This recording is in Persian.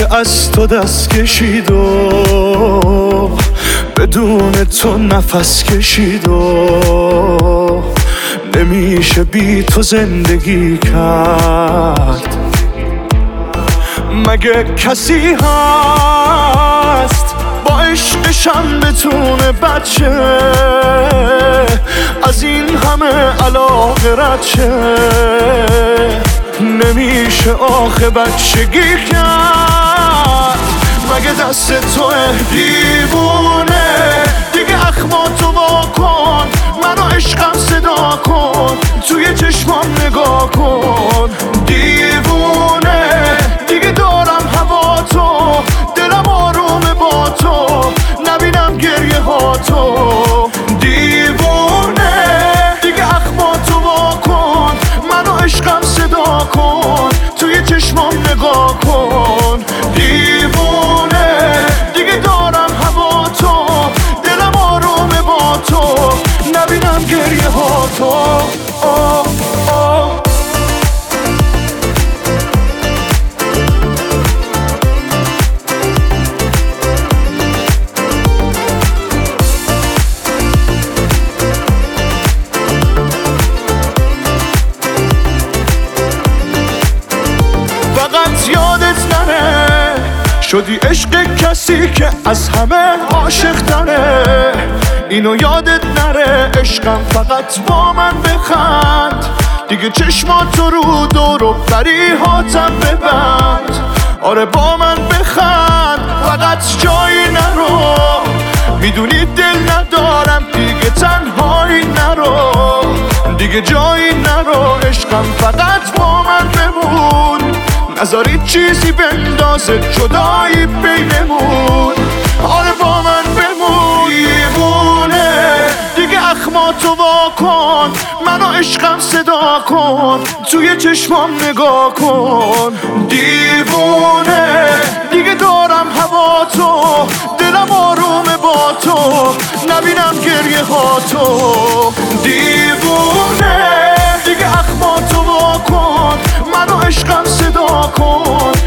که از تو دست کشید و بدون تو نفس کشید و نمیشه بی تو زندگی کرد. مگه کسی هست با عشقشم بتونه بچه از این همه علاقه رد شه؟ نمیشه آخه بچگی کرد. مگه دست تو دیوونه دیگه اخماتو وا کن، منو عشقم صدا کن، توی چشمام نگاه کن. دیوونه دیگه دارم هوا تو، دلم آرومه با تو، نبینم گریه ها تو. دیوونه دیگه اخماتو وا کن، منو عشقم صدا کن، توی چشمام نگاه کن. دیوونه دیگه دارم هوا تو، دلم آرومه با تو، نبینم گریه ها تو. فقط یادت نره شدی عشق کسی که از همه عاشق تره. اینو یادت نره عشقم فقط با من بخند، دیگه چشماتو رو دور و بریهاتم ببند. آره با من بخند فقط جایی نرو، میدونی دل ندارم دیگه تنهایی نرو، دیگه جایی نرو. عشقم فقط با من بمون، نذاری چیزی بندازه جدایی بینمون. آره با من بمون. دیوونه دیگه اخماتو وا کن، منو عشقم صدا کن، توی چشمام نگاه کن. دیوونه دیگه دارم هوا تو، دلم آرومه با تو، نبینم گریه ها تو. دیوونه دیگه اخماتو وا کن، منو عشقم صدا کن،